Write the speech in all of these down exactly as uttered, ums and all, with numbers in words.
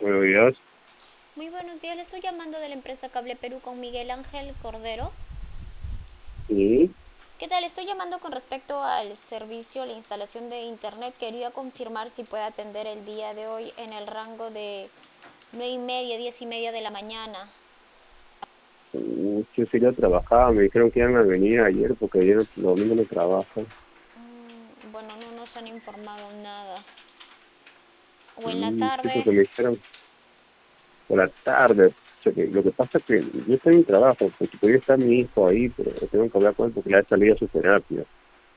Buenos días. Muy buenos días, le estoy llamando de la empresa Cable Perú con Miguel Ángel Cordero. Sí. ¿Qué tal? Estoy llamando con respecto al servicio, la instalación de internet. Quería confirmar si puede atender el día de hoy en el rango de nueve y media, diez y media de la mañana. Uh, yo sí ya trabajaba, me dijeron que iban a venir ayer porque ayer los domingos no trabajan. Mm, bueno, no nos han informado nada. O en la Mm, sí, tarde. porque me dijeron por la tarde. O sea, que lo que pasa es que yo estoy en mi trabajo, porque todavía está mi hijo ahí, pero tengo que hablar con él porque le ha salido a su terapia.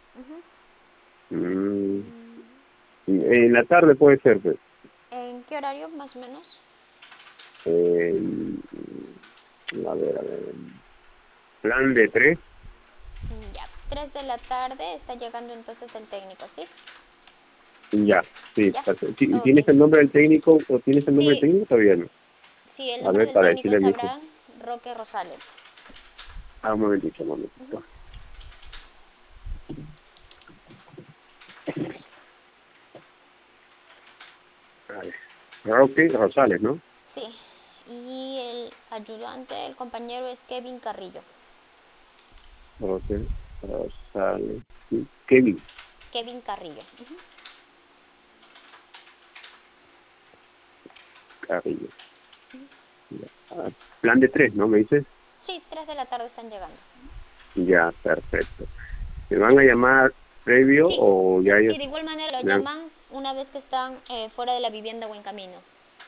Mm, en la tarde puede ser, pues. ¿En qué horario más o menos? Eh, a ver, a ver. Plan de tres. Mm, Ya, tres de la tarde está llegando entonces el técnico, ¿sí? Ya, sí. Ya, perfecto. Ti- ok. ¿Tienes el nombre del técnico o tienes el nombre del Sí, técnico? Todavía no. sí, el A nombre ver, del para técnico decirle a es mi hijo. Abraham Roque Rosales. Ah, un momentito, un momentito. A ver. Roque Rosales, ¿no? Sí, y el ayudante, el compañero es Kevin Carrillo. Roque Rosales. Sí, Kevin Kevin Carrillo. Ujú. Carrillo. Ya. Ah, plan de tres, ¿no? ¿Me dices? Sí, tres de la tarde están llegando. Ya, perfecto. ¿Me van a llamar previo Sí, o ya ellos sí, de igual manera lo me han- llaman una vez que están eh, fuera de la vivienda o en camino.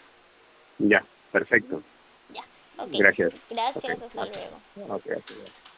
Ya, perfecto. Ya, ok. Gracias. Ok, Gracias, hasta ok. luego. Ok, ok.